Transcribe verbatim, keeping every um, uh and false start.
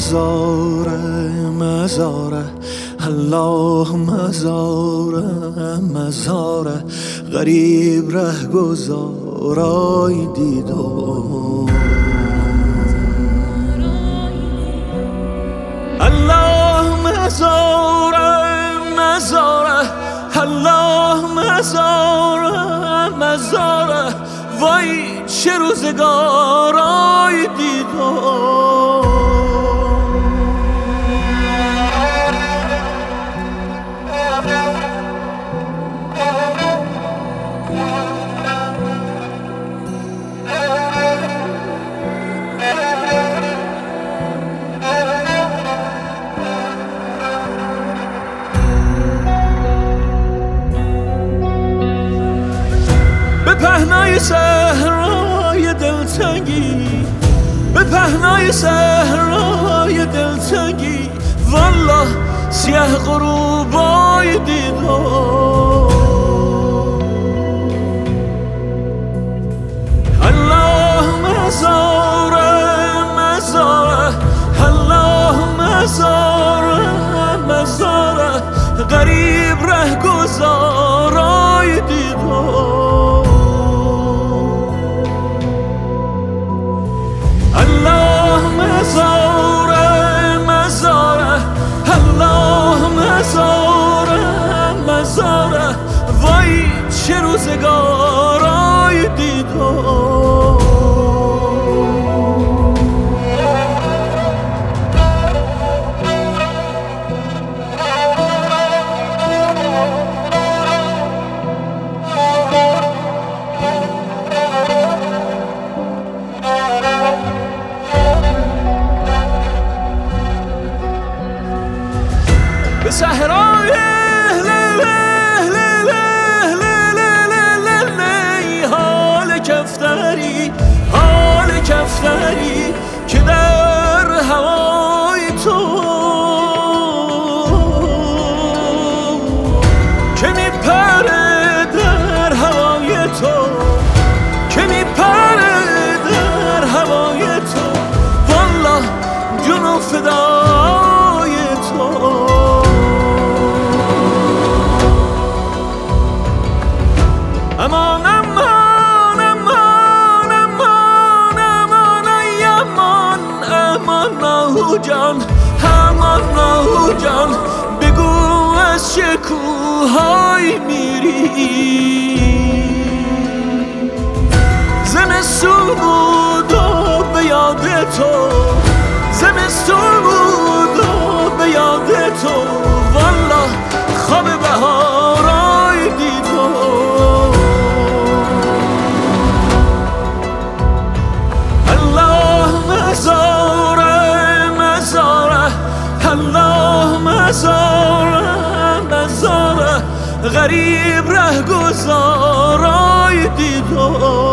مزاره مزاره الله مزاره مزاره غریب ره گذارای دیدم الله مزاره مزاره الله مزاره مزاره وای چه روزگارای دیدم به پهنای صحرای دلتنگی به پهنای صحرای دلتنگی والله سیه غروبای دیدم الله مزاره مزاره الله مزاره مزاره غریب ره گذارای دیدم الله مزاره مزاره الله مزاره مزاره وای چه روزگارای دیدم به صحرای حال کفتری حال کفتری که در هوای تو که میپره در هوای تو که میپره در هوای تو والله جون فدای تو امان امان امان امان امان ای امان امان آهو جان امان آهو جان بگو از چه کوه‌های میری زمستون بود و به یاد تو زمستون بود و به یاد تو والله خواب بهارای دیدم مزاره مزاره الله مزاره مزاره غریب ره گذارای دیدم